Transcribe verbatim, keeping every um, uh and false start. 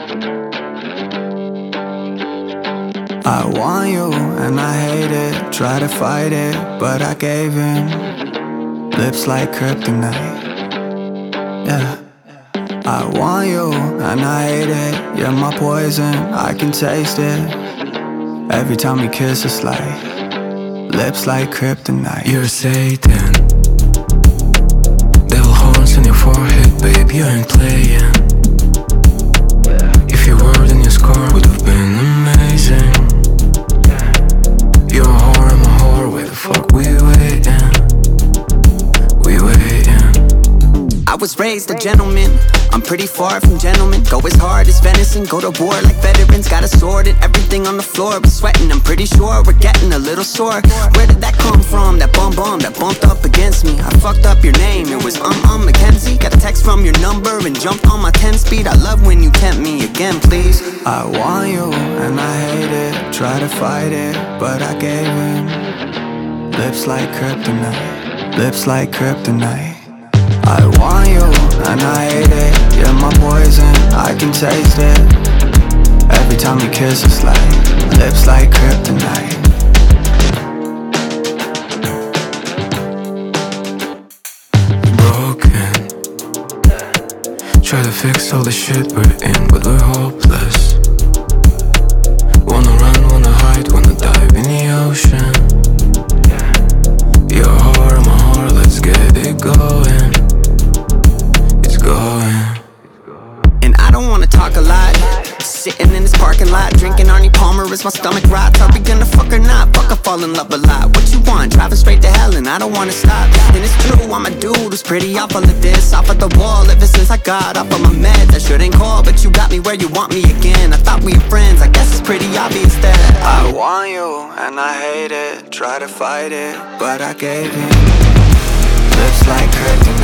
I want you and I hate it, try to fight it, but I gave in. Lips like kryptonite, yeah. I want you and I hate it, you're my poison, I can taste it. Every time we kiss it's like lips like kryptonite. You're Satan, devil horns on your forehead, babe, you ain't playing. If your word and your score would have been amazing. You're a whore, I'm a whore, where the fuck we waiting? We waiting. I was raised a gentleman, I'm pretty far from gentlemen. Go as hard as venison, go to war like veterans. Got a sword and everything on the floor, but sweating, I'm pretty sure we're getting a little sore. Where did that come from, that bum bum that bumped up against me? I fucked up your name, it was um um Mackenzie. Got a text from your number and jumped on my ten speed. I love when you tempt me again, please. I want you and I hate it, try to fight it, but I gave in. Lips like kryptonite, lips like kryptonite. I want you and I hate it, you're my poison, I can taste it. Every time we kiss it's like lips like kryptonite. Broken, try to fix all the shit we're in, but we're hopeless. Wanna run, wanna hide, wanna dive in the ocean. You're a whore, I'm a whore, let's get it going. Going. And I don't wanna talk a lot. Sitting in this parking lot, drinking Arnie Palmer as my stomach rots. Are we gonna fuck or not? Fuck, I fall in love a lot. What you want? Driving straight to hell and I don't wanna stop. And it's true, I'm a dude who's pretty off all of this. Off of the wall ever since I got off of my meds. I shouldn't call, but you got me where you want me again. I thought we were friends, I guess it's pretty obvious that I want you and I hate it, try to fight it, but I gave in. Lips like kryptonite.